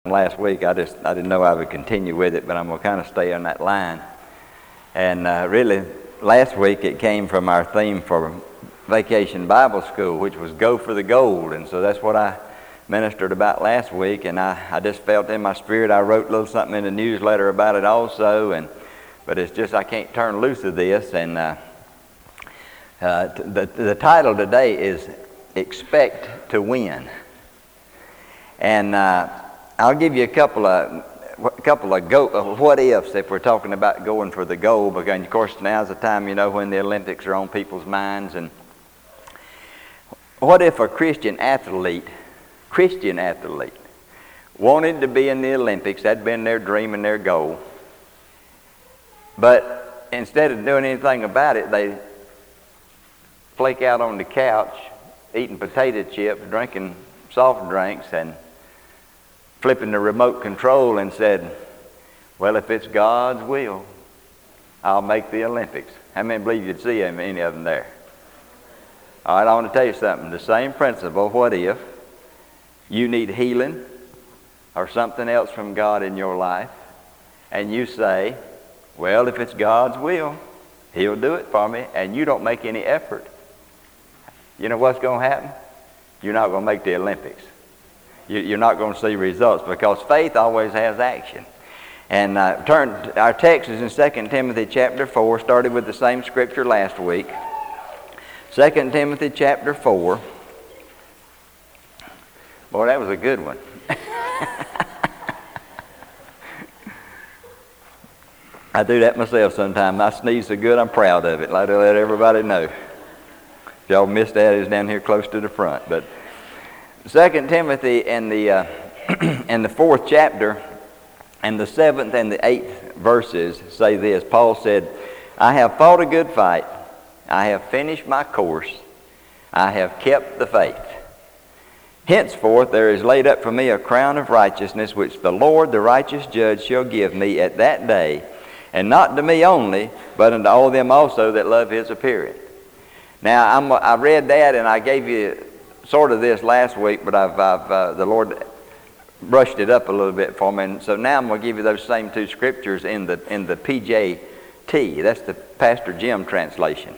last week. I didn't know I would continue with it, but I'm going to kind of stay on that line. And really, last week it came from our theme for Vacation Bible School, which was Go for the Gold. And so that's what I ministered about last week. And I just felt in my spirit, I wrote a little something in the newsletter about it also. But it's just I can't turn loose of this. And the title today is Expect to Win. And I'll give you a couple of what ifs if we're talking about going for the gold, because of course now's the time, when the Olympics are on people's minds. And what if a Christian athlete wanted to be in the Olympics? That'd been their dream and their goal. But instead of doing anything about it, they flake out on the couch, eating potato chips, drinking soft drinks, and flipping the remote control and said, well, if it's God's will, I'll make the Olympics. How many believe you'd see any of them there? All right, I want to tell you something. The same principle, what if you need healing or something else from God in your life, and you say, well, if it's God's will, He'll do it for me, and you don't make any effort. You know what's going to happen? You're not going to make the Olympics. You're not going to see results, because faith always has action. And our text is in 2 Timothy chapter 4, started with the same scripture last week. 2 Timothy chapter 4. Boy, that was a good one. I do that myself sometimes. I sneeze so good I'm proud of it. I to let everybody know. If y'all missed that, it's down here close to the front. But 2 Timothy in the 4th chapter and the 7th and the 8th verses say this. Paul said, I have fought a good fight. I have finished my course. I have kept the faith. Henceforth there is laid up for me a crown of righteousness, which the Lord, the righteous judge, shall give me at that day, and not to me only, but unto all them also that love His appearing. Now, I read that, and I gave you sort of this last week, but the Lord brushed it up a little bit for me, and so now I'm going to give you those same two scriptures in the PJT. That's the Pastor Jim translation.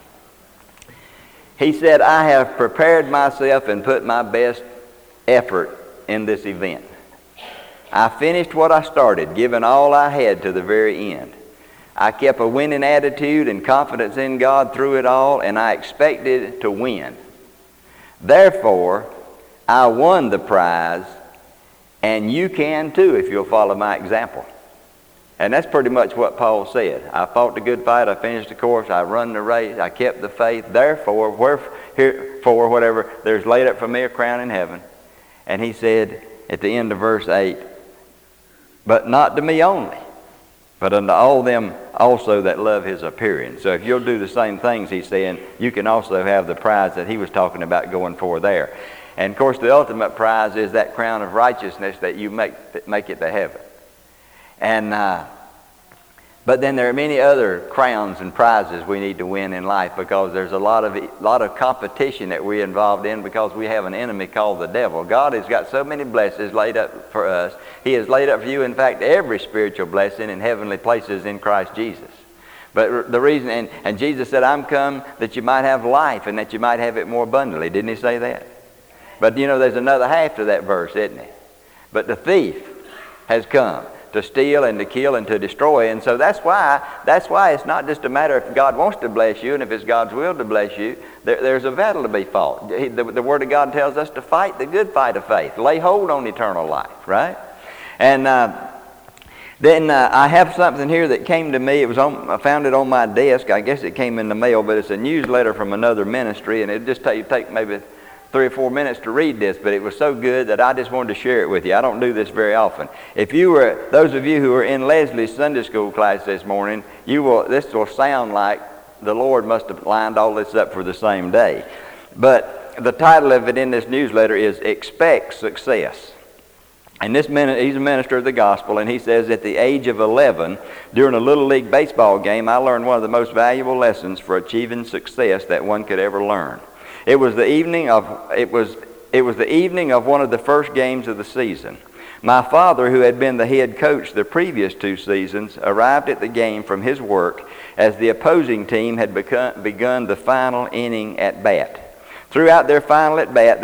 He said, I have prepared myself and put my best effort in this event. I finished what I started, giving all I had to the very end. I kept a winning attitude and confidence in God through it all, and I expected to win. Therefore, I won the prize, and you can too if you'll follow my example. And that's pretty much what Paul said. I fought the good fight, I finished the course, I run the race, I kept the faith. Therefore, whatever, there's laid up for me a crown in heaven. And he said at the end of verse 8, but not to me only, but unto all them also that love His appearing. So if you'll do the same things he's saying, you can also have the prize that he was talking about going for there. And of course the ultimate prize is that crown of righteousness that you make it to heaven. And but then there are many other crowns and prizes we need to win in life, because there's a lot of competition that we're involved in, because we have an enemy called the devil. God has got so many blessings laid up for us. He has laid up for you, in fact, every spiritual blessing in heavenly places in Christ Jesus. But the reason, and Jesus said, I'm come that you might have life and that you might have it more abundantly. Didn't He say that? But there's another half to that verse, isn't it? But the thief has come to steal and to kill and to destroy. And so that's why it's not just a matter if God wants to bless you and if it's God's will to bless you. There's a battle to be fought. The Word of God tells us to fight the good fight of faith. Lay hold on eternal life, right? And then I have something here that came to me. I found it on my desk. I guess it came in the mail, but it's a newsletter from another ministry, and it just take maybe 3 or 4 minutes to read this, but it was so good that I just wanted to share it with you. I don't do this very often. Those of you who were in Leslie's Sunday school class this morning, this will sound like the Lord must have lined all this up for the same day. But the title of it in this newsletter is Expect Success. And he's a minister of the gospel, and he says, at the age of 11, during a Little League baseball game, I learned one of the most valuable lessons for achieving success that one could ever learn. It was the evening of one of the first games of the season. My father, who had been the head coach the previous 2 seasons, arrived at the game from his work as the opposing team had begun the final inning at bat. Throughout their final at bat,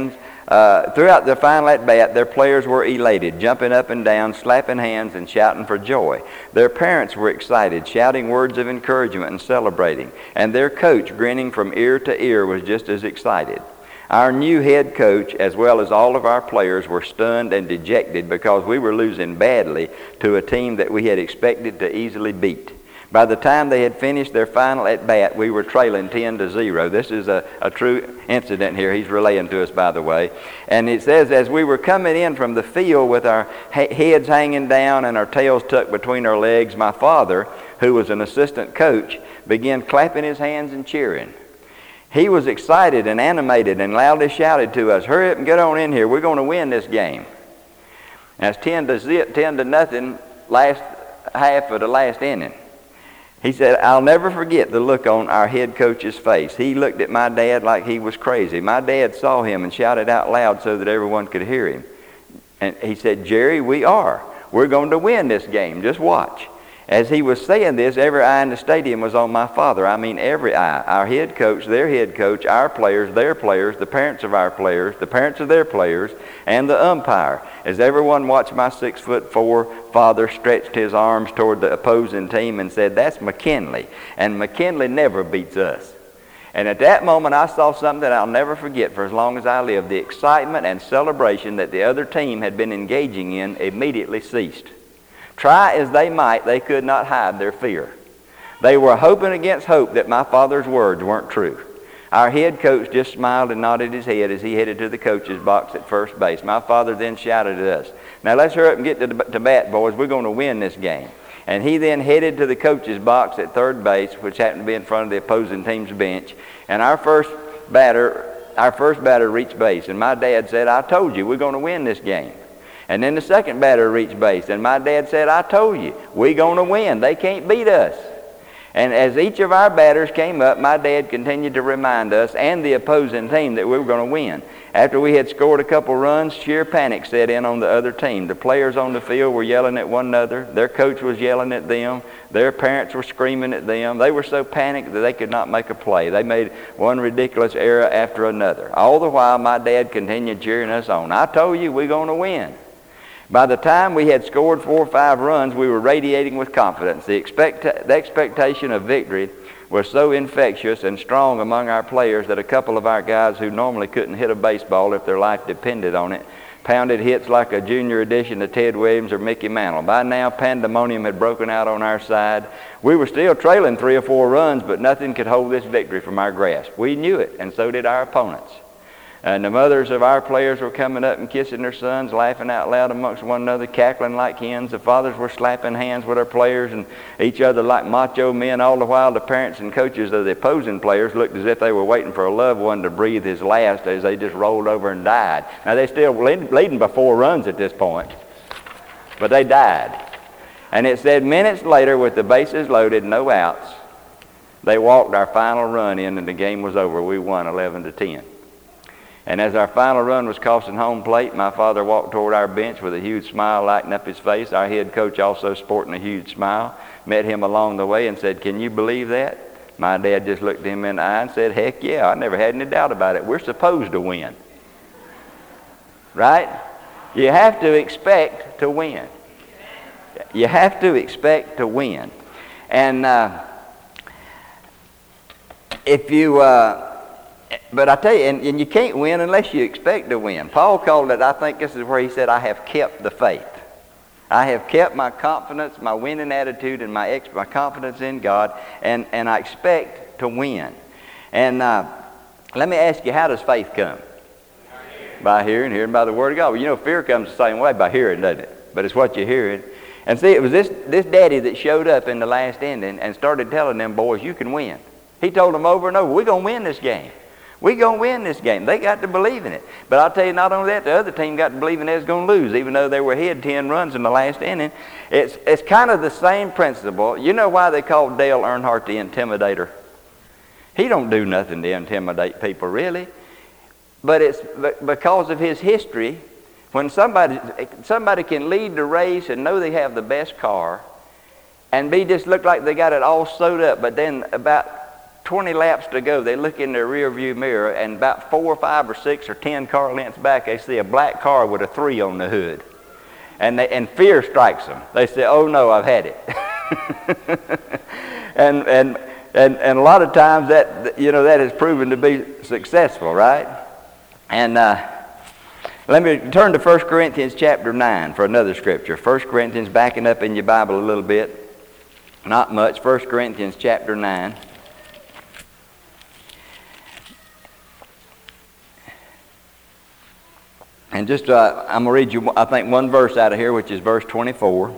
their players were elated, jumping up and down, slapping hands, and shouting for joy. Their parents were excited, shouting words of encouragement and celebrating. And their coach, grinning from ear to ear, was just as excited. Our new head coach, as well as all of our players, were stunned and dejected because we were losing badly to a team that we had expected to easily beat. By the time they had finished their final at-bat, we were trailing 10-0. This is a true incident here. He's relaying to us, by the way. And it says, as we were coming in from the field with our heads hanging down and our tails tucked between our legs, my father, who was an assistant coach, began clapping his hands and cheering. He was excited and animated and loudly shouted to us, hurry up and get on in here. We're going to win this game. That's 10-0, last half of the last inning. He said, I'll never forget the look on our head coach's face. He looked at my dad like he was crazy. My dad saw him and shouted out loud so that everyone could hear him. And he said, Jerry, we're going to win this game. Just watch. As he was saying this, every eye in the stadium was on my father. I mean, every eye. Our head coach, their head coach, our players, their players, the parents of our players, the parents of their players, and the umpire. As everyone watched my 6'4" father stretched his arms toward the opposing team and said, that's McKinley. And McKinley never beats us. And at that moment, I saw something that I'll never forget for as long as I live. The excitement and celebration that the other team had been engaging in immediately ceased. Try as they might, they could not hide their fear. They were hoping against hope that my father's words weren't true. Our head coach just smiled and nodded his head as he headed to the coach's box at first base. My father then shouted at us, now let's hurry up and get to bat, boys. We're going to win this game. And he then headed to the coach's box at third base, which happened to be in front of the opposing team's bench. And our first batter reached base. And my dad said, I told you, we're going to win this game. And then the second batter reached base, and my dad said, I told you, we're going to win. They can't beat us. And as each of our batters came up, my dad continued to remind us and the opposing team that we were going to win. After we had scored a couple runs, sheer panic set in on the other team. The players on the field were yelling at one another. Their coach was yelling at them. Their parents were screaming at them. They were so panicked that they could not make a play. They made one ridiculous error after another. All the while, my dad continued cheering us on. I told you, we're going to win. By the time we had scored 4 or 5 runs, we were radiating with confidence. The expectation of victory was so infectious and strong among our players that a couple of our guys who normally couldn't hit a baseball if their life depended on it pounded hits like a junior edition of Ted Williams or Mickey Mantle. By now, pandemonium had broken out on our side. We were still trailing 3 or 4 runs, but nothing could hold this victory from our grasp. We knew it, and so did our opponents. And the mothers of our players were coming up and kissing their sons, laughing out loud amongst one another, cackling like hens. The fathers were slapping hands with our players and each other like macho men. All the while, the parents and coaches of the opposing players looked as if they were waiting for a loved one to breathe his last as they just rolled over and died. Now, they're still leading by 4 runs at this point, but they died. And it said minutes later, with the bases loaded, no outs, they walked our final run in and the game was over. We won 11-10. And as our final run was crossing home plate, my father walked toward our bench with a huge smile lighting up his face. Our head coach, also sporting a huge smile, met him along the way and said, "Can you believe that?" My dad just looked him in the eye and said, "Heck yeah, I never had any doubt about it. We're supposed to win." Right? You have to expect to win. You have to expect to win. And but I tell you, and you can't win unless you expect to win. Paul called it, I think this is where he said, I have kept the faith. I have kept my confidence, my winning attitude, and my confidence in God, and I expect to win. And let me ask you, how does faith come? By hearing, hearing by the Word of God. Well, you know, fear comes the same way, by hearing, doesn't it? But it's what you're hearing. And see, it was this daddy that showed up in the last inning and started telling them boys, you can win. He told them over and over, we're going to win this game. We're going to win this game. They got to believe in it. But I'll tell you, not only that, the other team got to believe in they was going to lose, even though they were ahead 10 runs in the last inning. It's kind of the same principle. You know why they called Dale Earnhardt the Intimidator? He don't do nothing to intimidate people, really. But it's because of his history When somebody can lead the race and know they have the best car and just look like they got it all sewed up, but then about 20 laps to go, they look in their rear view mirror and about 4 or 5 or 6 or 10 car lengths back, they see a black car with a 3 on the hood. And fear strikes them. They say, oh no, I've had it. and a lot of times that has proven to be successful, right? And let me turn to 1 Corinthians chapter 9 for another scripture. 1 Corinthians, backing up in your Bible a little bit. Not much. 1 Corinthians chapter 9. And just, I'm going to read you, I think, one verse out of here, which is verse 24.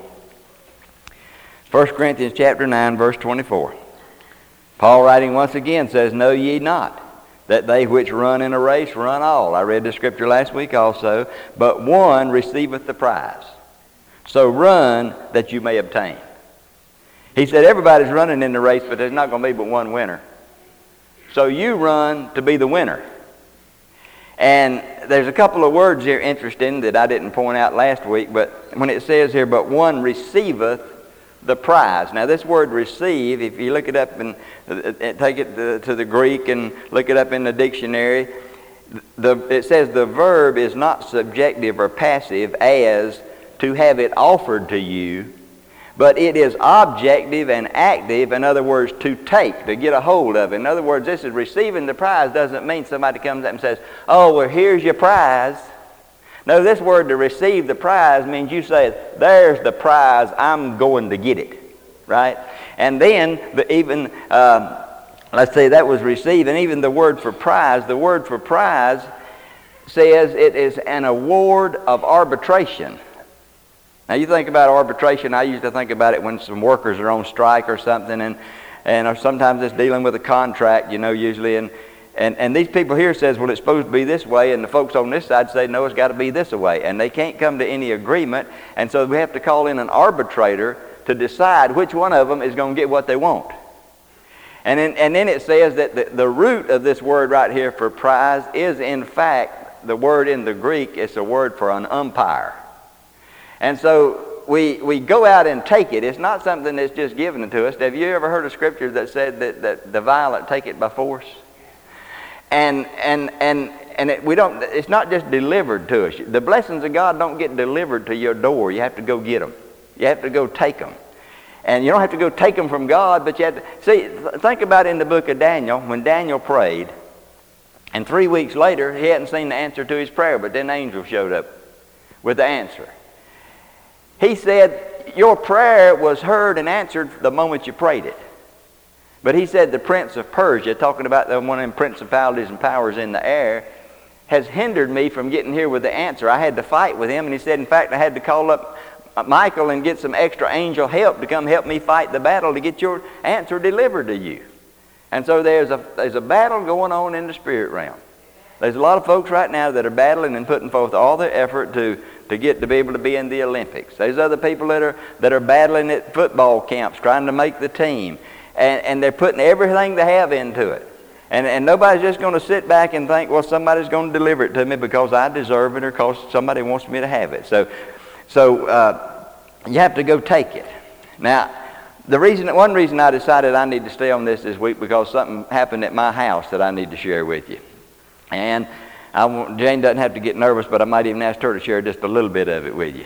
1 Corinthians chapter 9, verse 24. Paul writing once again says, know ye not that they which run in a race run all. I read the scripture last week also. But one receiveth the prize. So run that you may obtain. He said everybody's running in the race, but there's not going to be but one winner. So you run to be the winner. And there's a couple of words here interesting that I didn't point out last week, but when it says here, but one receiveth the prize. Now this word receive, if you look it up and take it to the Greek and look it up in the dictionary, it says the verb is not subjective or passive as to have it offered to you, but it is objective and active. In other words, to take, to get a hold of. In other words, this is receiving the prize doesn't mean somebody comes up and says, oh, well, here's your prize. No, this word to receive the prize means you say, there's the prize, I'm going to get it, right? And then, let's say that was receive, and even the word for prize says it is an award of arbitration. Now you think about arbitration, I used to think about it when some workers are on strike or something, and sometimes it's dealing with a contract, usually, and these people here says, well, it's supposed to be this way, and the folks on this side say, no, it's got to be this way, and they can't come to any agreement, and so we have to call in an arbitrator to decide which one of them is going to get what they want. And then it says that the root of this word right here for prize is, in fact, the word in the Greek, it's a word for an umpire. And so we go out and take it. It's not something that's just given to us. Have you ever heard of scripture that said that the violent take it by force? And it's not just delivered to us. The blessings of God don't get delivered to your door. You have to go get them. You have to go take them. And you don't have to go take them from God, but you have to... See, think about in the book of Daniel, when Daniel prayed, and 3 weeks later, he hadn't seen the answer to his prayer, but then an angel showed up with the answer. He said, your prayer was heard and answered the moment you prayed it. But he said the prince of Persia, talking about one of them principalities and powers in the air, has hindered me from getting here with the answer. I had to fight with him, and he said, in fact, I had to call up Michael and get some extra angel help to come help me fight the battle to get your answer delivered to you. And so there's a battle going on in the spirit realm. There's a lot of folks right now that are battling and putting forth all their effort to get to be able to be in the Olympics. There's other people that are battling at football camps trying to make the team. And they're putting everything they have into it. And nobody's just going to sit back and think, well, somebody's going to deliver it to me because I deserve it or because somebody wants me to have it. So you have to go take it. Now, one reason I decided I need to stay on this week because something happened at my house that I need to share with you. And Jane doesn't have to get nervous, but I might even ask her to share just a little bit of it with you.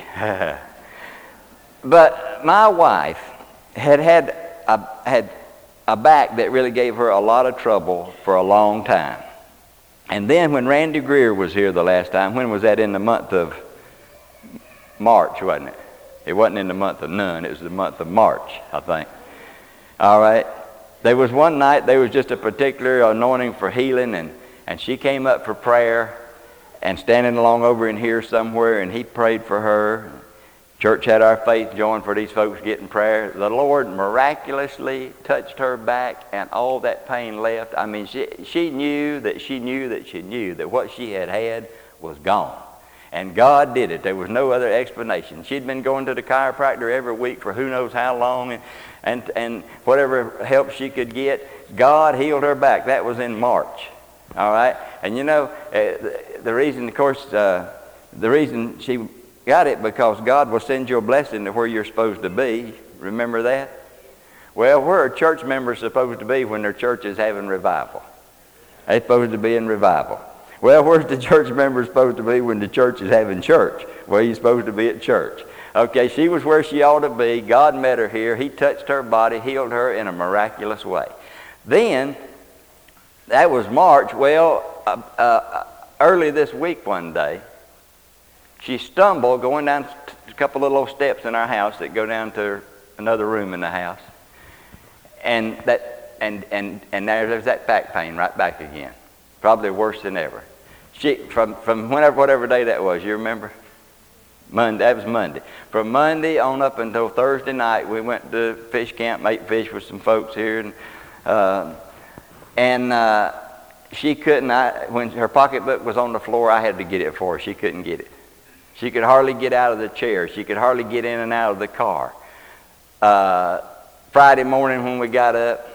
But my wife had a back that really gave her a lot of trouble for a long time. And then when Randy Greer was here the last time, when was that? In the month of March, wasn't it? It wasn't in the month of none. It was the month of March, I think. All right. There was one night, there was just a particular anointing for healing, and she came up for prayer and standing along over in here somewhere, and he prayed for her. Church had our faith joined for these folks getting prayer. The Lord miraculously touched her back, and all that pain left. I mean, she knew that what she had was gone. And God did it. There was no other explanation. She'd been going to the chiropractor every week for who knows how long, and whatever help she could get, God healed her back. That was in March. All right? And the reason, of course, the reason she got it, because God will send you a blessing to where you're supposed to be. Remember that? Well, where are church members supposed to be when their church is having revival? They're supposed to be in revival. Well, where's the church member supposed to be when the church is having church? Well, you're supposed to be at church. Okay, she was where she ought to be. God met her here. He touched her body, healed her in a miraculous way. Then, that was March. Well, early this week one day, she stumbled going down a couple of little steps in our house that go down to another room in the house. And there's that back pain right back again. Probably worse than ever. She, from whatever day that was, you remember? Monday, that was Monday. From Monday on up until Thursday night, we went to fish camp, ate fish with some folks here. And she couldn't, when her pocketbook was on the floor, I had to get it for her. She couldn't get it. She could hardly get out of the chair. She could hardly get in and out of the car. Friday morning when we got up,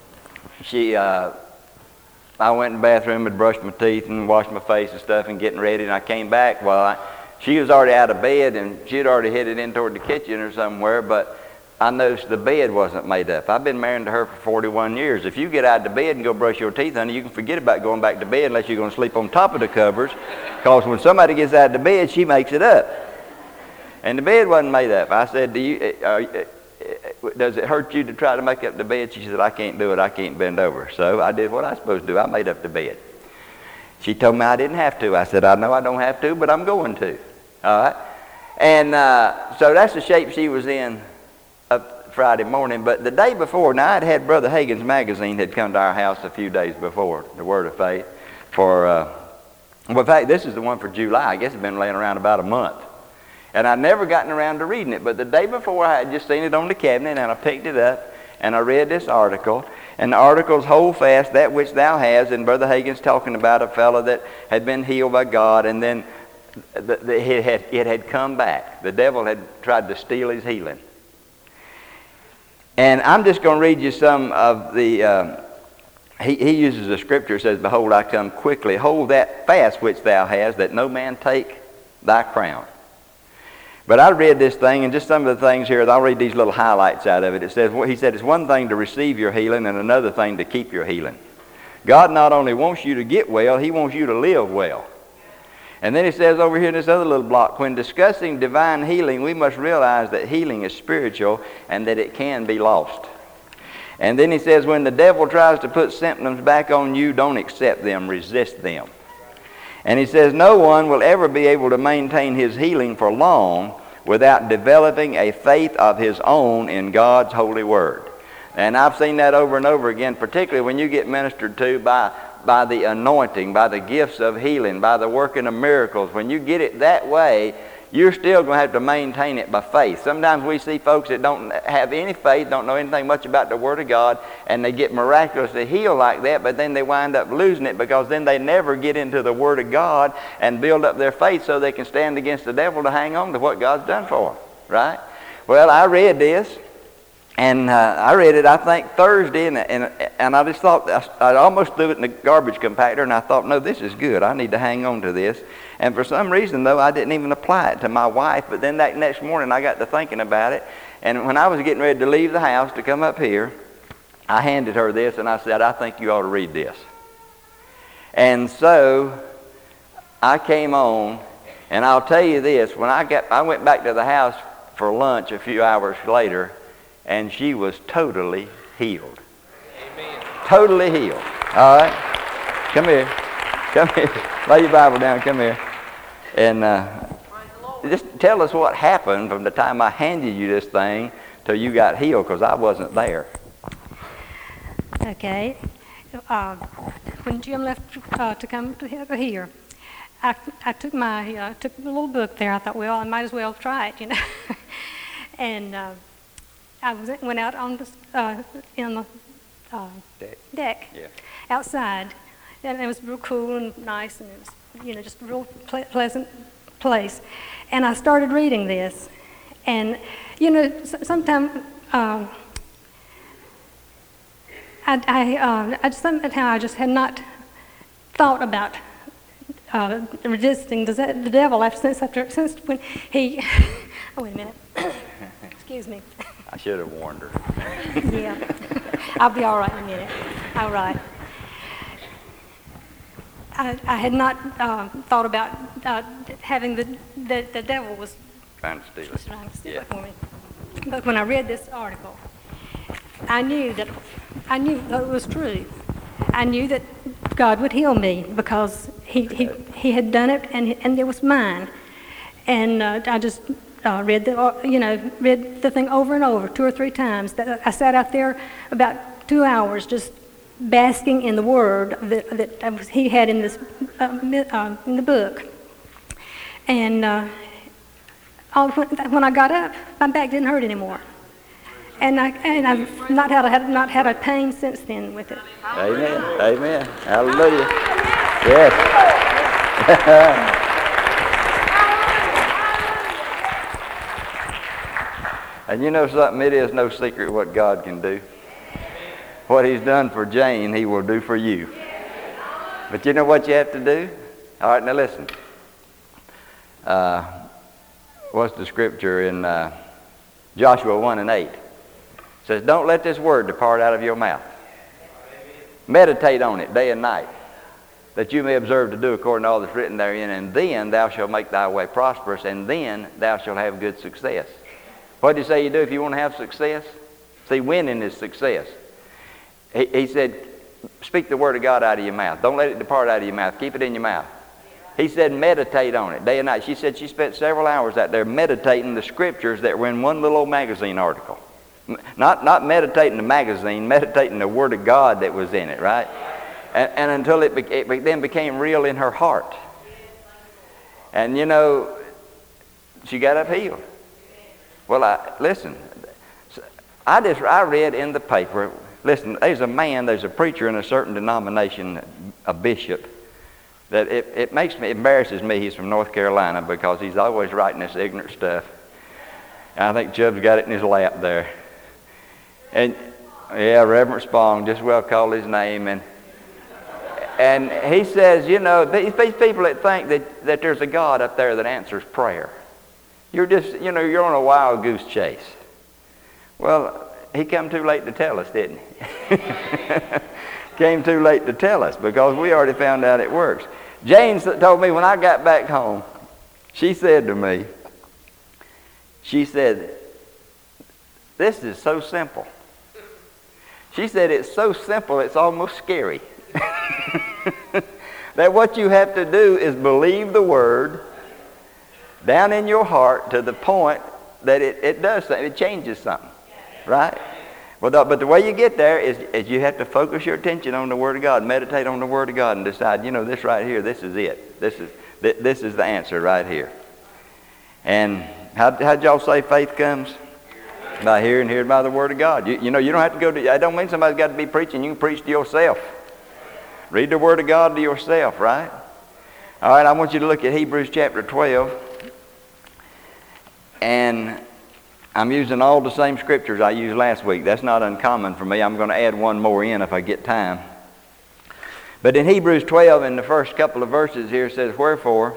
I went in the bathroom and brushed my teeth and washed my face and stuff and getting ready, and I came back. Well, she was already out of bed, and she had already headed in toward the kitchen or somewhere, but I noticed the bed wasn't made up. I've been married to her for 41 years. If you get out of bed and go brush your teeth, honey, you can forget about going back to bed unless you're going to sleep on top of the covers, because when somebody gets out of the bed, she makes it up. And the bed wasn't made up. I said, does it hurt you to try to make up the bed? She said, I can't do it. I can't bend over. So I did what I was supposed to do. I made up the bed. She told me I didn't have to. I said, I know I don't have to, but I'm going to. All right? And so that's the shape she was in up Friday morning. But the day before, now I'd had Brother Hagin's magazine had come to our house a few days before, The Word of Faith. Well, in fact, this is the one for July. I guess it's been laying around about a month. And I'd never gotten around to reading it, but the day before I had just seen it on the cabinet, and I picked it up, and I read this article. And the article's hold fast that which thou hast, and Brother Hagin's talking about a fellow that had been healed by God, and then it had come back. The devil had tried to steal his healing. And I'm just going to read you some of the, he uses a scripture that says, Behold, I come quickly. Hold that fast which thou hast, that no man take thy crown. But I read this thing, and just some of the things here, I'll read these little highlights out of it. It says, he said, it's one thing to receive your healing and another thing to keep your healing. God not only wants you to get well, He wants you to live well. And then He says over here in this other little block, when discussing divine healing, we must realize that healing is spiritual and that it can be lost. And then He says, when the devil tries to put symptoms back on you, don't accept them, resist them. And He says, no one will ever be able to maintain his healing for long without developing a faith of his own in God's holy word. And I've seen that over and over again, particularly when you get ministered to by the anointing, by the gifts of healing, by the working of miracles. When you get it that way, you're still going to have to maintain it by faith. Sometimes we see folks that don't have any faith, don't know anything much about the Word of God, and they get miraculously healed like that, but then they wind up losing it because then they never get into the Word of God and build up their faith so they can stand against the devil to hang on to what God's done for them, right? Well, I read this, and I read it, I think, Thursday, and I just thought, I almost threw it in the garbage compactor, and I thought, no, this is good. I need to hang on to this. And for some reason, though, I didn't even apply it to my wife. But then that next morning, I got to thinking about it. And when I was getting ready to leave the house to come up here, I handed her this, and I said, I think you ought to read this. And so I came on, and I'll tell you this. When I went back to the house for lunch a few hours later, and she was totally healed. Amen. Totally healed. All right? Come here. Come here. Lay your Bible down. Come here. And just tell us what happened from the time I handed you this thing till you got healed, because I wasn't there. Okay. When Jim left to come to here, I took my took the little book there. I thought, well, I might as well try it, you know. And I went out on the in the deck outside, and it was real cool and nice, and it was, you know, just a real pleasant place. And I started reading this, and you know, sometimes I just had not thought about resisting the devil since when he. Oh, wait a minute. Excuse me. I should have warned her. Yeah, I'll be all right in a minute. All right. I had not thought about having the devil was Trying to steal it. trying to steal Yeah. it for me. But when I read this article, I knew that it was true. I knew that God would heal me because He had done it, and it was mine. And I just read the thing over and over 2 or 3 times. I sat out there about 2 hours just basking in the word that he had in this in the book. And when I got up, my back didn't hurt anymore. And I've not had a pain since then with it. Amen. Amen. Hallelujah. Yes. And you know something? It is no secret what God can do. What He's done for Jane, He will do for you. But you know what you have to do? All right, now listen. What's the scripture in Joshua 1:8? It says, don't let this word depart out of your mouth. Meditate on it day and night, that you may observe to do according to all that's written therein, and then thou shalt make thy way prosperous, and then thou shalt have good success. What did He say you do if you want to have success? See, winning is success. He said, speak the word of God out of your mouth. Don't let it depart out of your mouth. Keep it in your mouth. He said, meditate on it day and night. She said she spent several hours out there meditating the scriptures that were in one little old magazine article. Not meditating the magazine, meditating the word of God that was in it, right? And until it then became real in her heart. And you know, she got up healed. Well, listen, I read in the paper, listen, there's a preacher in a certain denomination, a bishop, that it embarrasses me. He's from North Carolina because he's always writing this ignorant stuff. And I think Chubb's got it in his lap there. And yeah, Reverend Spong, just well called his name. And he says, you know, these people that think that there's a God up there that answers prayer, you're just, you know, you're on a wild goose chase. Well, he come too late to tell us, didn't he? Came too late to tell us because we already found out it works. Jane told me when I got back home, she said to me, she said, this is so simple. She said, it's so simple, it's almost scary. That what you have to do is believe the word down in your heart to the point that it does something, it changes something, right? Well, but the way you get there is you have to focus your attention on the Word of God, meditate on the Word of God, and decide, you know, this right here, this is it. This is the answer right here. And how'd y'all say faith comes? By hearing, hearing by the Word of God. You know, you don't have to go to, I don't mean somebody's got to be preaching. You can preach to yourself. Read the Word of God to yourself, right? All right, I want you to look at Hebrews chapter 12. And I'm using all the same scriptures I used last week. That's not uncommon for me. I'm going to add one more in if I get time. But in Hebrews 12, in the first couple of verses here, it says, Wherefore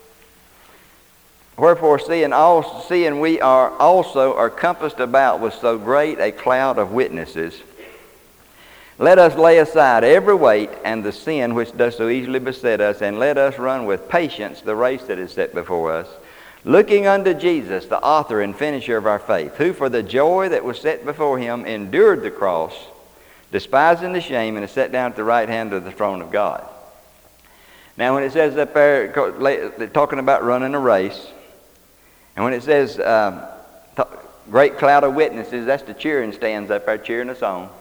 seeing we are compassed about with so great a cloud of witnesses, let us lay aside every weight and the sin which does so easily beset us, and let us run with patience the race that is set before us, looking unto Jesus, the author and finisher of our faith, who for the joy that was set before him endured the cross, despising the shame, and is set down at the right hand of the throne of God. Now when it says up there, talking about running a race, and when it says great cloud of witnesses, that's the cheering stands up there cheering us on.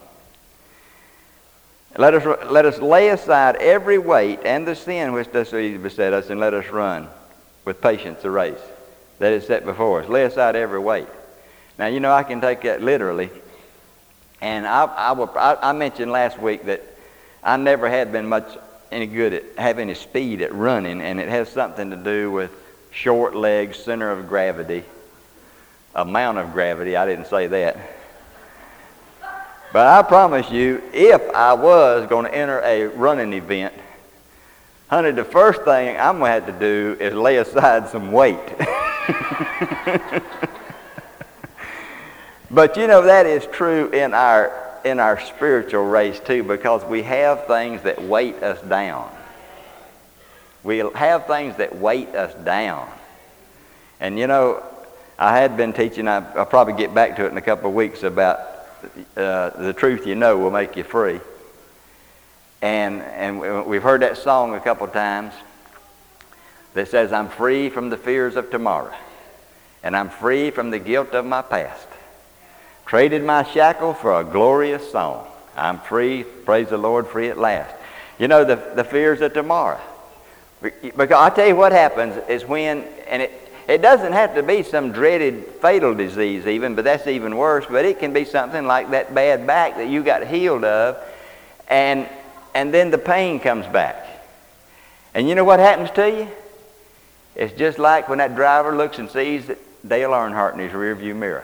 Let us lay aside every weight and the sin which does so easily beset us, and let us run with patience the race that is set before us. Lay aside every weight. Now, you know, I can take that literally. And I mentioned last week that I never had been any good at having any speed at running, and it has something to do with short legs, center of gravity, amount of gravity. I didn't say that. But I promise you, if I was going to enter a running event, Honey, the first thing I'm going to have to do is lay aside some weight. But you know, that is true in our spiritual race too, because we have things that weight us down. We have things that weight us down. And you know, I had been teaching, I'll probably get back to it in a couple of weeks, about the truth you know will make you free. And we've heard that song a couple of times that says, I'm free from the fears of tomorrow, and I'm free from the guilt of my past. Traded my shackle for a glorious song. I'm free, praise the Lord, free at last. You know, the fears of tomorrow. Because I'll tell you what happens is when, and it doesn't have to be some dreaded fatal disease even, but that's even worse, but it can be something like that bad back that you got healed of, and then the pain comes back. And you know what happens to you? It's just like when that driver looks and sees Dale Earnhardt in his rearview mirror.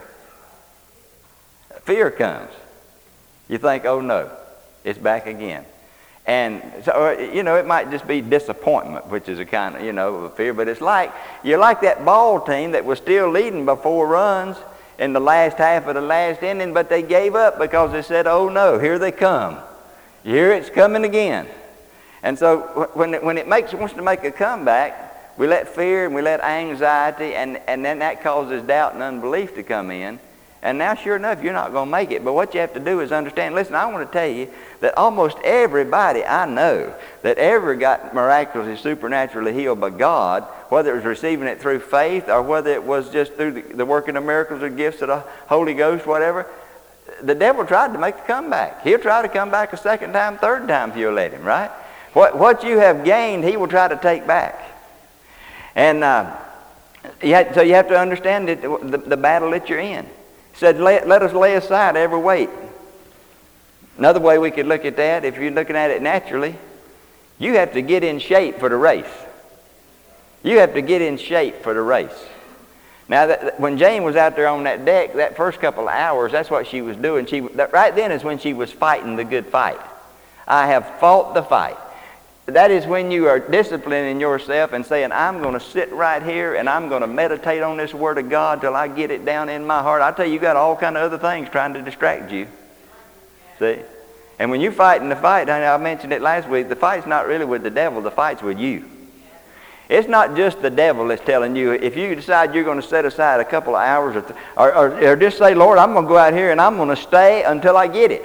Fear comes. You think, oh no, it's back again. And so, you know, it might just be disappointment, which is a kind of, you know, of fear, but it's like, you're like that ball team that was still leading by 4 runs in the last half of the last inning, but they gave up because they said, oh no, here they come. Here it's coming again. And so when it wants to make a comeback, we let fear and we let anxiety, and then that causes doubt and unbelief to come in. And now, sure enough, you're not going to make it. But what you have to do is understand. Listen, I want to tell you that almost everybody I know that ever got miraculously, supernaturally healed by God, whether it was receiving it through faith or whether it was just through the working of miracles or gifts of the Holy Ghost, whatever, the devil tried to make a comeback. He'll try to come back a second time, third time if you'll let him, right? What you have gained, he will try to take back. And so you have to understand the battle that you're in. He said, let us lay aside every weight. Another way we could look at that, if you're looking at it naturally, you have to get in shape for the race. You have to get in shape for the race. Now, when Jane was out there on that deck, that first couple of hours, that's what she was doing. Right then is when she was fighting the good fight. I have fought the fight. That is when you are disciplining yourself and saying, I'm going to sit right here and I'm going to meditate on this Word of God till I get it down in my heart. I tell you, you got all kind of other things trying to distract you. See? And when you're fighting the fight, I mentioned it last week, the fight's not really with the devil, the fight's with you. It's not just the devil that's telling you. If you decide you're going to set aside a couple of hours or just say, Lord, I'm going to go out here and I'm going to stay until I get it.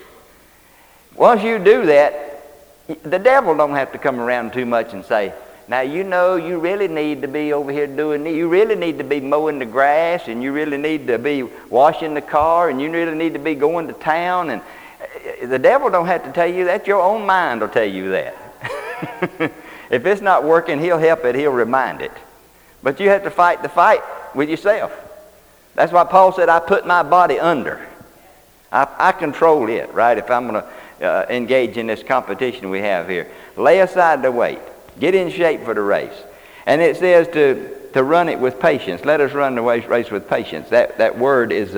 Once you do that, the devil don't have to come around too much and say, now you know you really need to be over here doing this. You really need to be mowing the grass, and you really need to be washing the car, and you really need to be going to town. And the devil don't have to tell you that. Your own mind will tell you that. If it's not working, he'll help it. He'll remind it. But you have to fight the fight with yourself. That's why Paul said, I put my body under. I control it, right, if I'm going to engage in this competition we have here. Lay aside the weight. Get in shape for the race. And it says to run it with patience. Let us run the race with patience. That word is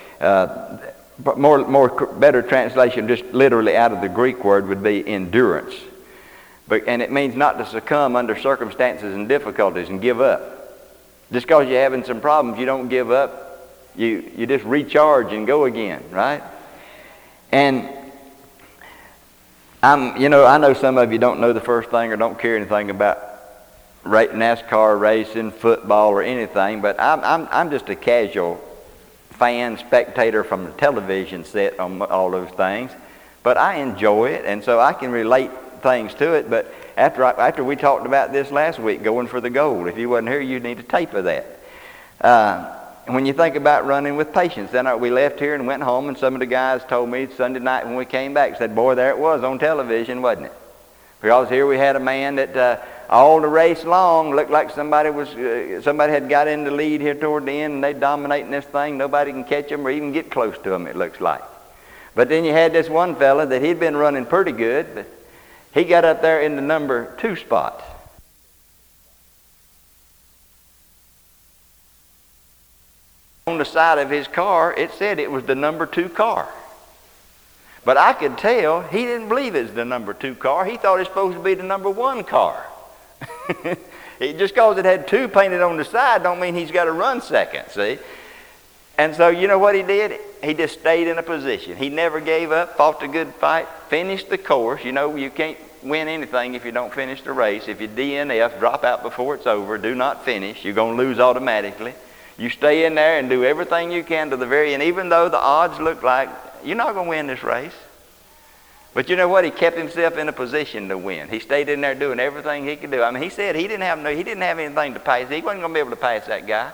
better translation, just literally out of the Greek word, would be endurance. And it means not to succumb under circumstances and difficulties and give up. Just because you're having some problems, you don't give up. You just recharge and go again, right? And I know some of you don't know the first thing or don't care anything about NASCAR racing, football, or anything, but I'm just a casual fan, spectator from the television set on all those things. But I enjoy it, and so I can relate things to it. But after we talked about this last week, going for the gold, if you wasn't here, you'd need a tape of that. And when you think about running with patience, then we left here and went home, and some of the guys told me Sunday night when we came back, said, boy, there it was on television, wasn't it? Because here we had a man that all the race long looked like somebody had got in the lead here toward the end, and they dominating this thing. Nobody can catch them or even get close to them, it looks like. But then you had this one fella that he'd been running pretty good, but he got up there in the number 2 spot. On the side of his car, it said it was the number 2 car. But I could tell he didn't believe it's the number 2 car. He thought it's supposed to be the number 1 car. Just because it had 2 painted on the side don't mean he's got to run second, see? And so you know what he did? He just stayed in a position. He never gave up, fought a good fight, finished the course. You know, you can't win anything if you don't finish the race. If you DNF, drop out before it's over, do not finish, you're going to lose automatically. You stay in there and do everything you can to the very end, even though the odds look like you're not going to win this race. But you know what? He kept himself in a position to win. He stayed in there doing everything he could do. I mean, he said he didn't have anything to pass. He wasn't going to be able to pass that guy.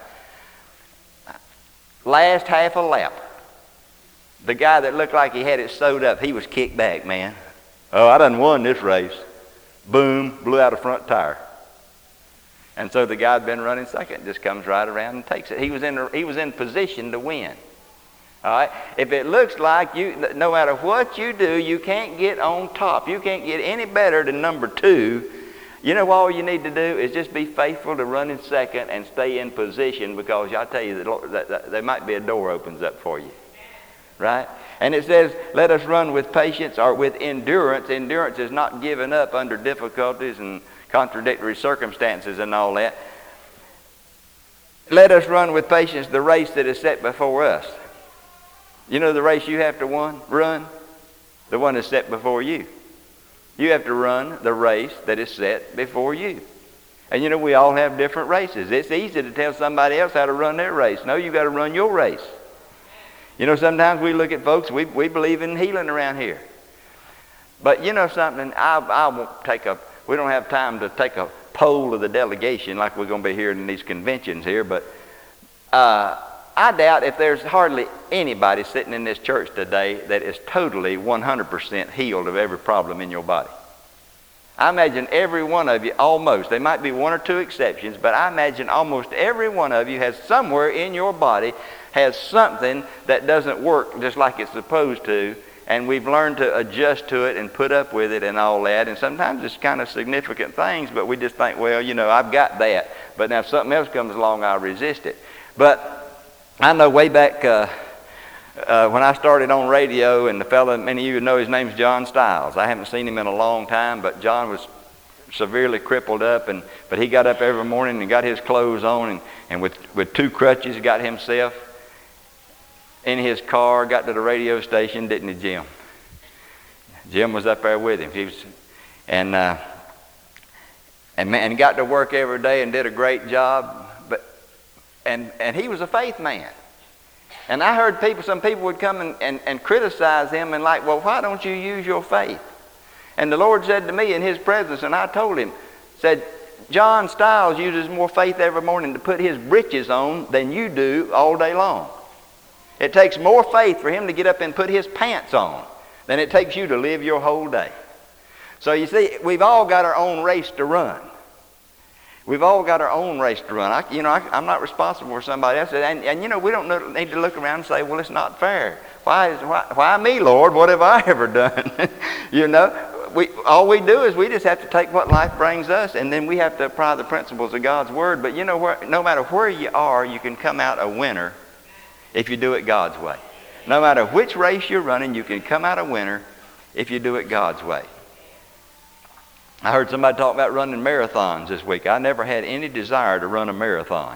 Last half a lap, the guy that looked like he had it sewed up, he was kicked back, man. Oh, I done won this race. Boom, blew out a front tire. And so the guy had been running second, just comes right around and takes it. He was in position to win. All right? If it looks like no matter what you do, you can't get on top. You can't get any better than number 2. You know, all you need to do is just be faithful to running second and stay in position, because I'll tell you that there might be a door opens up for you. Right? And it says, let us run with patience or with endurance. Endurance is not giving up under difficulties and contradictory circumstances and all that. Let us run with patience the race that is set before us. You know the race you have to run? The one that's set before you. You have to run the race that is set before you. And you know, we all have different races. It's easy to tell somebody else how to run their race. No, you got to run your race. You know, sometimes we look at folks, we believe in healing around here. But you know something, we don't have time to take a poll of the delegation like we're going to be here in these conventions here, but I doubt if there's hardly anybody sitting in this church today that is totally 100% healed of every problem in your body. I imagine every one of you, almost, there might be 1 or 2 exceptions, but I imagine almost every one of you has somewhere in your body has something that doesn't work just like it's supposed to, and we've learned to adjust to it and put up with it and all that, and sometimes it's kind of significant things, but we just think, well, you know, I've got that, but now if something else comes along, I'll resist it. But I know way back when I started on radio, and the fellow, many of you know his name's John Stiles. I haven't seen him in a long time, but John was severely crippled up, but he got up every morning and got his clothes on, and with 2 crutches got himself in his car, got to the radio station, didn't he, Jim? Jim was up there with him. He was, and got to work every day and did a great job. And he was a faith man. And I heard some people would come and criticize him and like, well, why don't you use your faith? And the Lord said to me in his presence, and I told him, said, John Stiles uses more faith every morning to put his britches on than you do all day long. It takes more faith for him to get up and put his pants on than it takes you to live your whole day. So you see, we've all got our own race to run. We've all got our own race to run. I'm not responsible for somebody else. And you know, we don't need to look around and say, well, it's not fair. Why me, Lord? What have I ever done? You know, all we do is we just have to take what life brings us, and then we have to apply the principles of God's Word. But you know, no matter where you are, you can come out a winner if you do it God's way. No matter which race you're running, you can come out a winner if you do it God's way. I heard somebody talk about running marathons this week. I never had any desire to run a marathon.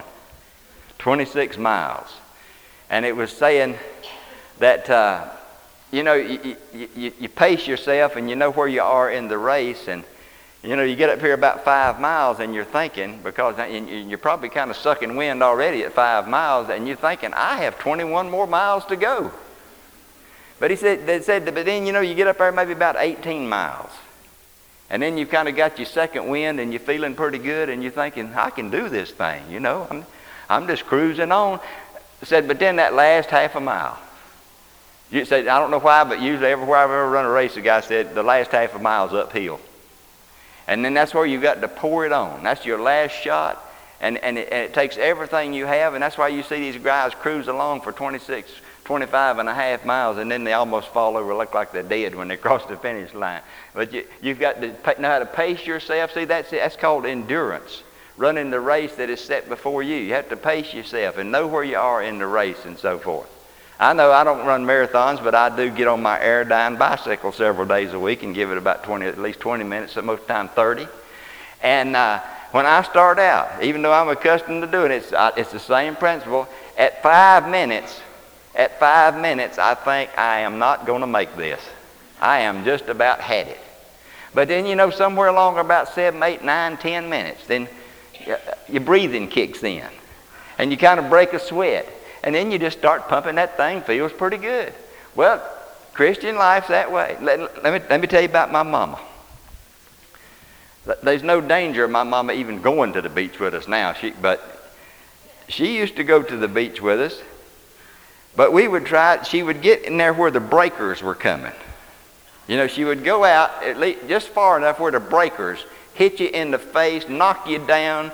26 miles. And it was saying that, you know, you pace yourself and you know where you are in the race. And, you know, you get up here about 5 miles and you're thinking, because you're probably kind of sucking wind already at 5 miles, and you're thinking, I have 21 more miles to go. But they said, but then, you know, you get up there maybe about 18 miles. And then you've kind of got your second wind and you're feeling pretty good and you're thinking, I can do this thing, you know. I'm just cruising on. Said, but then that last half a mile. You said, I don't know why, but usually everywhere I've ever run a race, the guy said, the last half a mile is uphill. And then that's where you got to pour it on. That's your last shot. And it takes everything you have. And that's why you see these guys cruise along for 26, 25 and a half miles, and then they almost fall over, look like they're dead when they cross the finish line. But you've got to know how to pace yourself. See, that's called endurance, running the race that is set before you. You have to pace yourself and know where you are in the race and so forth. I know I don't run marathons, but I do get on my Airdyne bicycle several days a week and give it about at least 20 minutes, at most time 30. And when I start out, even though I'm accustomed to doing it, it's the same principle. At 5 minutes, I think I am not going to make this. I am just about had it. But then, somewhere along about 7, 8, 9, 10 minutes, then your breathing kicks in. And you kind of break a sweat. And then you just start pumping that thing. Feels pretty good. Well, Christian life's that way. Let me tell you about my mama. There's no danger of my mama even going to the beach with us now. But she used to go to the beach with us. But she would get in there where the breakers were coming. She would go out at least just far enough where the breakers hit you in the face, knock you down,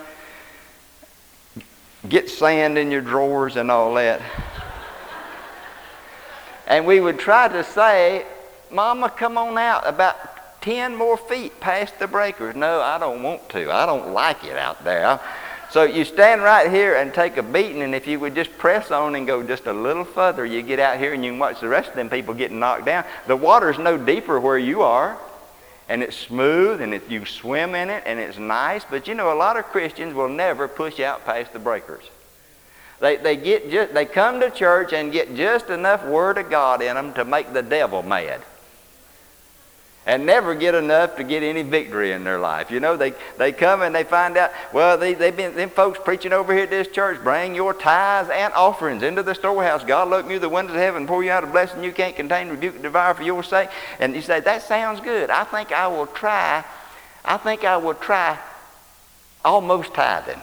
get sand in your drawers and all that. And we would try to say, Mama, come on out about 10 more feet past the breakers. No, I don't want to. I don't like it out there. So you stand right here and take a beating, and if you would just press on and go just a little further, you get out here and you can watch the rest of them people getting knocked down. The water's no deeper where you are, and it's smooth, and you swim in it, and it's nice. But a lot of Christians will never push out past the breakers. They come to church and get just enough Word of God in them to make the devil mad, and never get enough to get any victory in their life. They come and they find out, well, them folks preaching over here at this church, bring your tithes and offerings into the storehouse. God look you the windows of heaven and pour you out a blessing you can't contain, rebuke and devour for your sake. And you say, that sounds good. I think I will try almost tithing.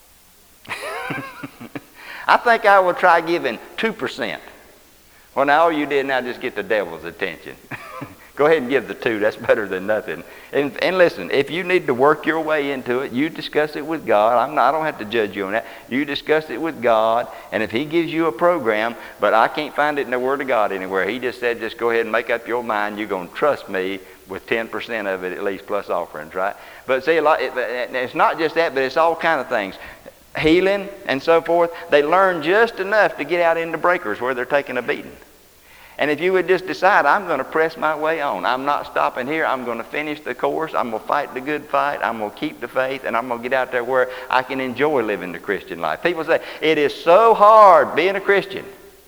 I think I will try giving 2%. Well, now all you did now just get the devil's attention. Go ahead and give the 2. That's better than nothing. And listen, if you need to work your way into it, you discuss it with God. I don't have to judge you on that. You discuss it with God, and if He gives you a program, but I can't find it in the Word of God anywhere. He just said, just go ahead and make up your mind. You're going to trust me with 10% of it at least, plus offerings, right? But see, it's not just that, but it's all kind of things. Healing and so forth. They learn just enough to get out into breakers where they're taking a beating. And if you would just decide, I'm going to press my way on. I'm not stopping here. I'm going to finish the course. I'm going to fight the good fight. I'm going to keep the faith. And I'm going to get out there where I can enjoy living the Christian life. People say, it is so hard being a Christian.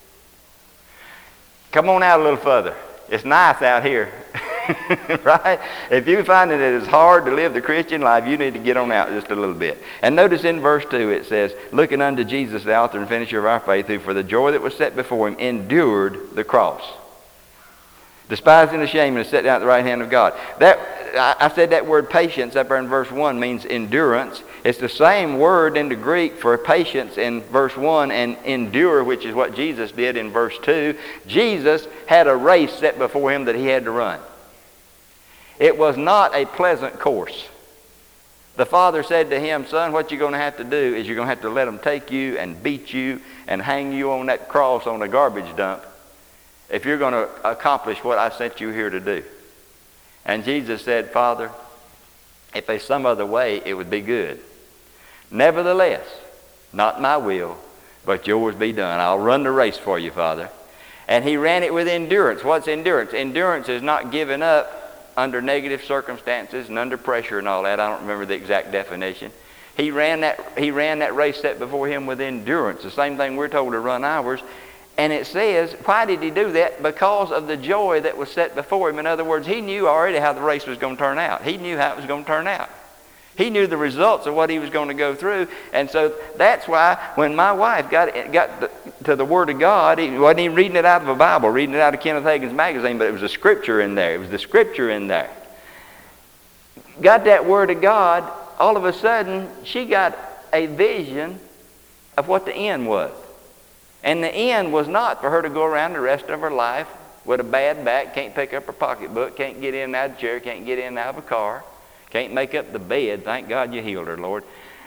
Come on out a little further. It's nice out here. Right? If you find that it is hard to live the Christian life, you need to get on out just a little bit. And notice in verse 2 it says, looking unto Jesus, the author and finisher of our faith, who for the joy that was set before Him endured the cross, despising the shame, and is set down at the right hand of God. I said that word patience up there in verse 1 means endurance. It's the same word in the Greek for patience in verse 1 and endure, which is what Jesus did in verse 2. Jesus had a race set before Him that He had to run. It was not a pleasant course. The Father said to Him, son, what you're going to have to do is you're going to have to let them take you and beat you and hang you on that cross on a garbage dump if you're going to accomplish what I sent you here to do. And Jesus said, Father, if there's some other way, it would be good. Nevertheless, not my will, but yours be done. I'll run the race for you, Father. And He ran it with endurance. What's endurance? Endurance is not giving up under negative circumstances and under pressure and all that. I don't remember the exact definition. He ran that race set before Him with endurance. The same thing we're told to run ours. And it says, why did He do that? Because of the joy that was set before Him. In other words, He knew already how the race was going to turn out. He knew how it was going to turn out. He knew the results of what He was going to go through. And so that's why when my wife got to the Word of God, he wasn't even reading it out of a Bible, reading it out of Kenneth Hagin's magazine, but it was a scripture in there. It was the scripture in there. Got that Word of God, all of a sudden she got a vision of what the end was. And the end was not for her to go around the rest of her life with a bad back, can't pick up her pocketbook, can't get in and out of a chair, can't get in and out of a car, can't make up the bed. Thank God you healed her, Lord.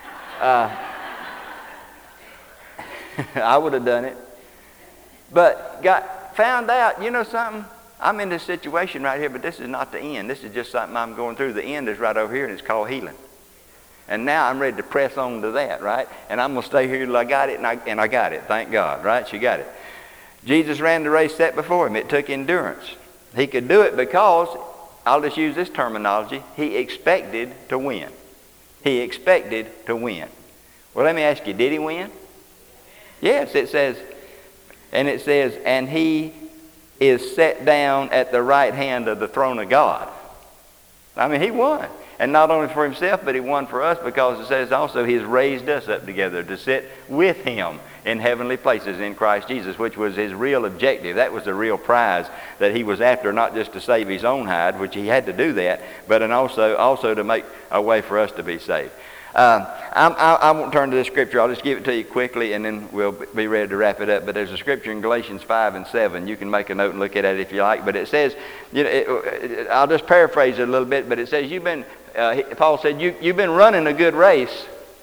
I would have done it. But found out, you know something? I'm in this situation right here, but this is not the end. This is just something I'm going through. The end is right over here, and it's called healing. And now I'm ready to press on to that, right? And I'm going to stay here till I got it, and I got it. Thank God, right? She got it. Jesus ran the race set before him. It took endurance. He could do it because, I'll just use this terminology, he expected to win. He expected to win. Well, let me ask you, did he win? Yes, it says, and he is set down at the right hand of the throne of God. I mean, he won. And not only for himself, but he won for us, because it says also he has raised us up together to sit with him in heavenly places in Christ Jesus, which was his real objective. That was the real prize that he was after, not just to save his own hide, which he had to do that, but also to make a way for us to be saved. I won't turn to this scripture. I'll just give it to you quickly, and then we'll be ready to wrap it up. But there's a scripture in Galatians 5 and 7. You can make a note and look at it if you like. But it says, I'll just paraphrase it a little bit, but it says, Paul said, you've been running a good race.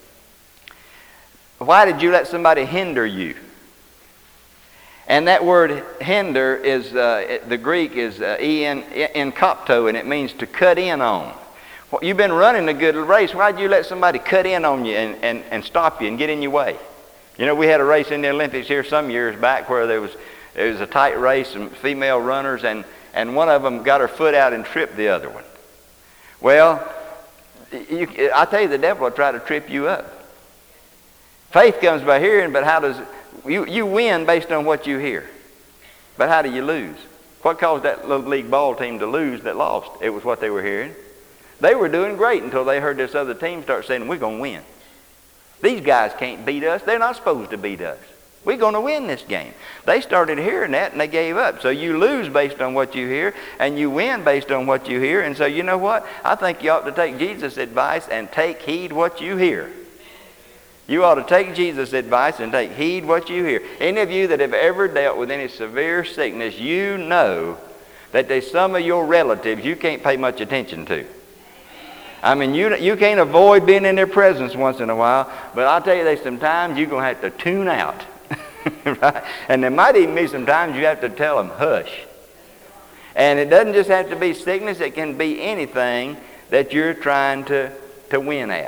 Why did you let somebody hinder you? And that word hinder is, the Greek is enkopto, and it means to cut in on. Well, you've been running a good race. Why did you let somebody cut in on you and stop you and get in your way? You know, we had a race in the Olympics here some years back where it was a tight race, some female runners, and one of them got her foot out and tripped the other one. Well, I tell you, the devil will try to trip you up. Faith comes by hearing, but how does you win based on what you hear? But how do you lose? What caused that little league ball team to lose that lost? It was what they were hearing. They were doing great until they heard this other team start saying, we're going to win. These guys can't beat us. They're not supposed to beat us. We're going to win this game. They started hearing that and they gave up. So you lose based on what you hear, and you win based on what you hear. And so you know what? I think you ought to take Jesus' advice and take heed what you hear. You ought to take Jesus' advice and take heed what you hear. Any of you that have ever dealt with any severe sickness, you know that there's some of your relatives you can't pay much attention to. I mean, you can't avoid being in their presence once in a while, but I'll tell you, there's some times you're going to have to tune out. Right? And there might even be some times you have to tell them, hush. And it doesn't just have to be sickness. It can be anything that you're trying to win at.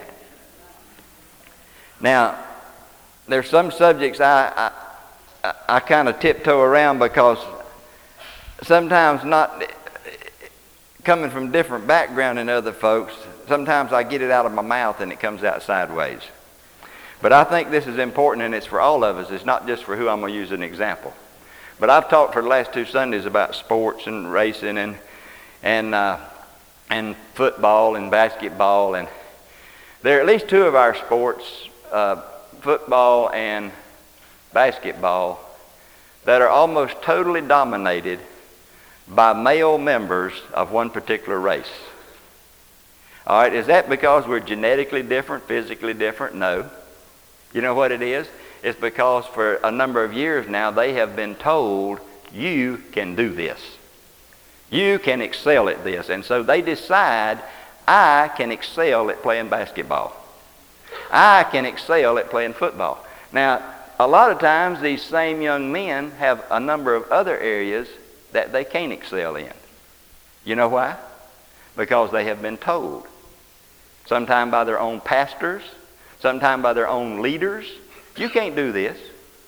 Now, there's some subjects I kind of tiptoe around, because sometimes, not coming from different background than other folks, sometimes I get it out of my mouth and it comes out sideways. But I think this is important, and it's for all of us. It's not just for who I'm going to use as an example. But I've talked for the last 2 Sundays about sports and racing and football and basketball. And there are at least 2 of our sports, football and basketball, that are almost totally dominated by male members of one particular race. All right, is that because we're genetically different, physically different? No. You know what it is? It's because for a number of years now they have been told, you can do this. You can excel at this. And so they decide, I can excel at playing basketball. I can excel at playing football. Now, a lot of times these same young men have a number of other areas that they can't excel in. You know why? Because they have been told. Sometimes by their own pastors, sometimes by their own leaders, you can't do this.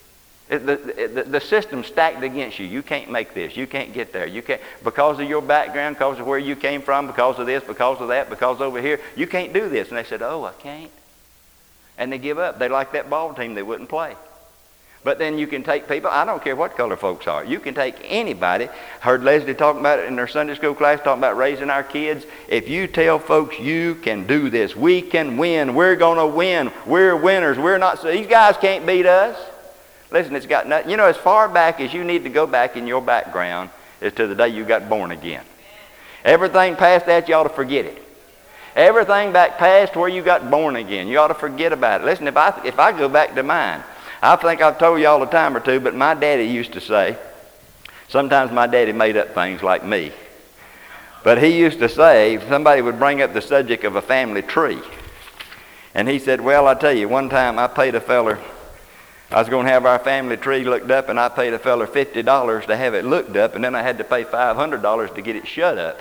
The system's stacked against you. You can't make this. You can't get there. You can't, because of your background, because of where you came from, because of this, because of that, because over here, you can't do this. And they said, oh, I can't. And they give up. They like that ball team, they wouldn't play. But then you can take people, I don't care what color folks are. You can take anybody. Heard Leslie talking about it in their Sunday school class, talking about raising our kids. If you tell folks you can do this, we can win, we're going to win, we're winners, we're not, so these guys can't beat us. Listen, it's got nothing, as far back as you need to go back in your background is to the day you got born again. Everything past that, you ought to forget it. Everything back past where you got born again, you ought to forget about it. Listen, if I go back to mine, I think I've told you all a time or two, but my daddy used to say, sometimes my daddy made up things like me, but he used to say, somebody would bring up the subject of a family tree, and he said, well, I tell you, one time I paid a feller, I was going to have our family tree looked up, and I paid a feller $50 to have it looked up, and then I had to pay $500 to get it shut up.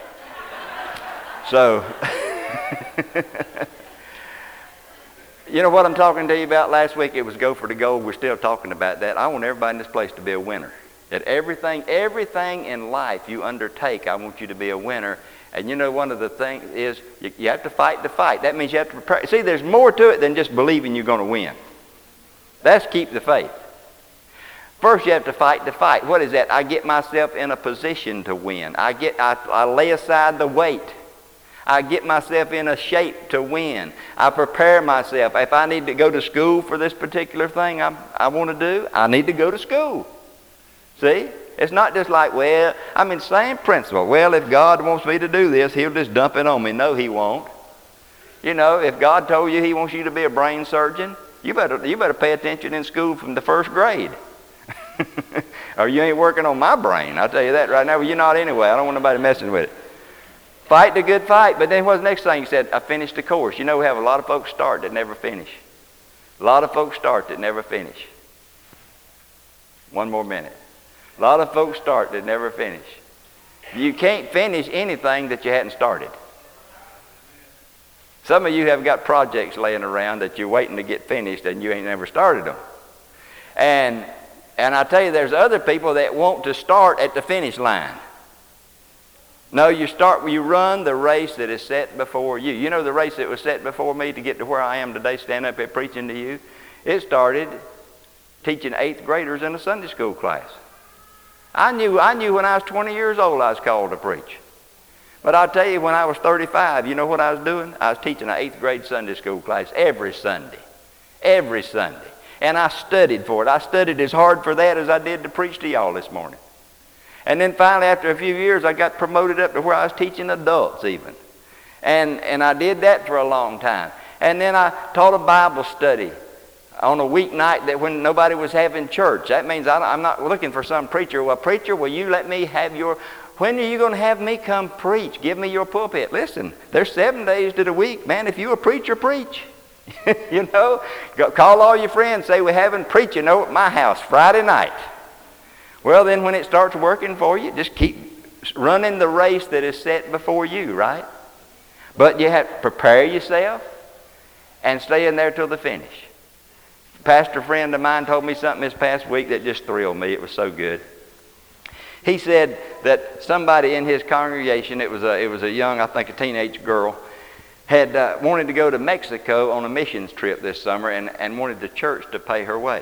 So, you know what I'm talking to you about last week? It was Go for the Gold. We're still talking about that. I want everybody in this place to be a winner. At everything in life you undertake, I want you to be a winner. And you know, one of the things is you have to fight the fight. That means you have to prepare. See, there's more to it than just believing you're going to win. That's keep the faith. First, you have to fight the fight. What is that? I get myself in a position to win. I lay aside the weight. I get myself in a shape to win. I prepare myself. If I need to go to school for this particular thing I want to do, I need to go to school. See? It's not just like, well, I mean, same principle. Well, if God wants me to do this, he'll just dump it on me. No, he won't. You know, if God told you he wants you to be a brain surgeon, you better pay attention in school from the first grade. Or you ain't working on my brain. I'll tell you that right now. Well, you're not anyway. I don't want nobody messing with it. Fight the good fight. But then what's the next thing? He said, I finished the course. You know, we have a lot of folks start that never finish. A lot of folks start that never finish. One more minute. A lot of folks start that never finish. You can't finish anything that you hadn't started. Some of you have got projects laying around that you're waiting to get finished and you ain't never started them. And I tell you, there's other people that want to start at the finish line. No, you run the race that is set before you. You know the race that was set before me to get to where I am today, standing up here preaching to you? It started teaching 8th graders in a Sunday school class. I knew when I was 20 years old I was called to preach. But I'll tell you, when I was 35, you know what I was doing? I was teaching an 8th grade Sunday school class every Sunday. Every Sunday. And I studied for it. I studied as hard for that as I did to preach to y'all this morning. And then finally, after a few years, I got promoted up to where I was teaching adults even. And I did that for a long time. And then I taught a Bible study on a weeknight that when nobody was having church. That means I'm not looking for some preacher. Well, preacher, will you let me have when are you going to have me come preach? Give me your pulpit. Listen, there's 7 days to the week. Man, if you're a preacher, preach. You know, call all your friends, say we're having preaching over at my house Friday night. Well, then when it starts working for you, just keep running the race that is set before you, right? But you have to prepare yourself and stay in there till the finish. A pastor friend of mine told me something this past week that just thrilled me. It was so good. He said that somebody in his congregation, it was a young, I think a teenage girl, had wanted to go to Mexico on a missions trip this summer and wanted the church to pay her way.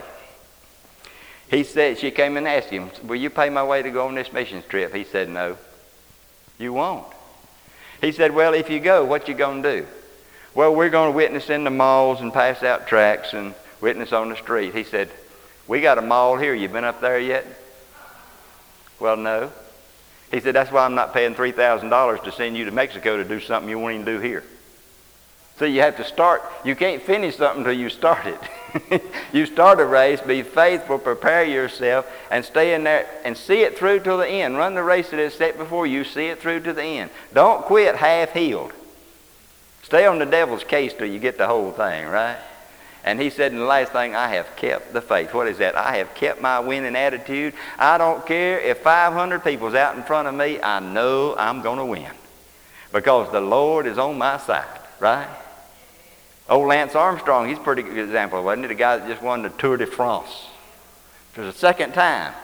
He said, she came and asked him, will you pay my way to go on this missions trip? He said, no, you won't. He said, well, if you go, what you going to do? Well, we're going to witness in the malls and pass out tracts and witness on the street. He said, we got a mall here. You been up there yet? Well, no. He said, that's why I'm not paying $3,000 to send you to Mexico to do something you won't even do here. So you have to start. You can't finish something until you start it. You start a race, be faithful, prepare yourself, and stay in there and see it through till the end. Run the race that is set before you, see it through to the end. Don't quit half-healed. Stay on the devil's case till you get the whole thing, right? And he said in the last thing, I have kept the faith. What is that? I have kept my winning attitude. I don't care if 500 people's out in front of me. I know I'm going to win because the Lord is on my side, right? Old Lance Armstrong, he's a pretty good example, wasn't he? The guy that just won the Tour de France. It was the second time.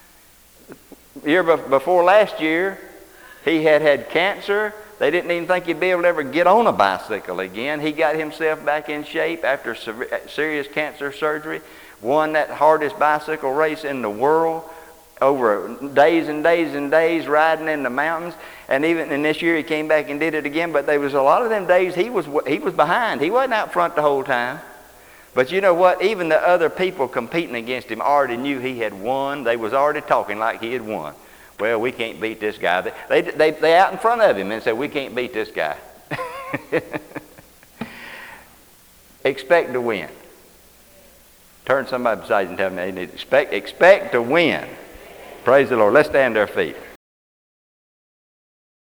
The year before last year, he had cancer. They didn't even think he'd be able to ever get on a bicycle again. He got himself back in shape after serious cancer surgery, won that hardest bicycle race in the world, over days and days and days riding in the mountains. And even in this year he came back and did it again. But there was a lot of them days he was behind. He wasn't out front the whole time. But you know what? Even the other people competing against him already knew he had won. They was already talking like he had won. Well, we can't beat this guy. They out in front of him and said, we can't beat this guy. Expect to win. Turn somebody beside you and tell them they need to expect to win. Praise the Lord. Let's stand to our feet.